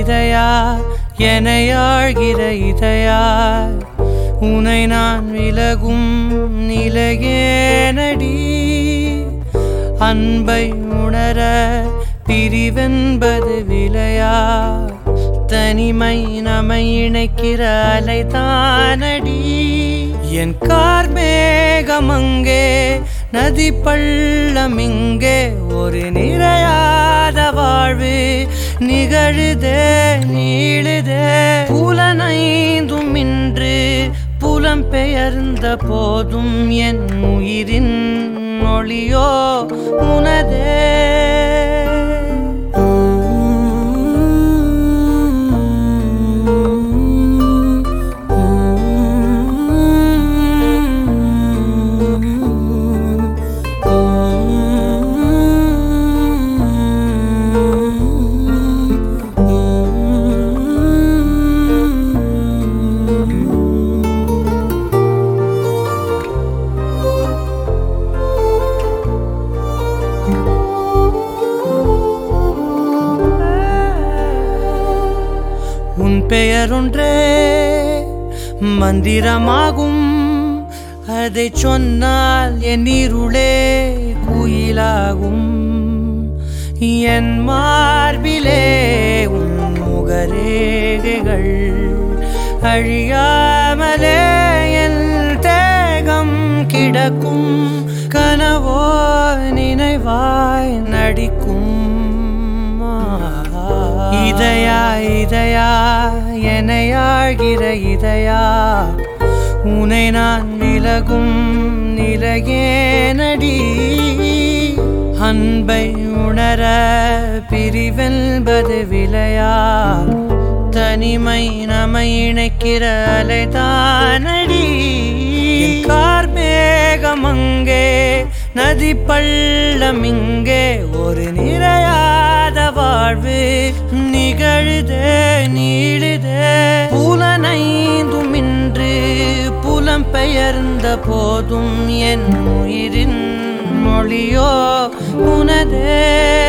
இதயா எனையாழ்கிற இதயா உனை நான் விலகும் நிலையேனடி அன்பை உணர பிரிவென்பது விலையா தனிமை நம்மை இணைக்கிற அலைதானடி என் கார்மேகமங்கே நதி பள்ளமிங்கே ஒரு நிறையாத வாழ்வு நிகழுதே நீளுதே புலனைந்தும் இன்று புலம் பெயர்ந்த போதும் என் உயிரின் ஒளியோ உனதே உன் பெயர் ஒன்றே மந்திரமாகும் அதை சொன்னால் என் இருளே குயிலாகும் என் மார்பிலே உன் முகரேகைகள் அழியாமலே என் தேகம் கிடக்கும் கனவோ நினைவாய் நடிக்கும் இதயா இதயா எனையாழ்கிற இதயா உனை நான் விலகும் நிலையேனடி அன்பை உணர பிரிவென்பது விலையா தனிமை நம்மை இணைக்கிற அலைதானடி கார்மேகமங்கே நதி பள்ளமிங்கே ஒரு நிறையாத வாழ்வு நிகழுதே நீளுதே புலனைந்தும் இன்று புலம் பெயர்ந்த போதும் என் உயிரின் மொழியோ உனதே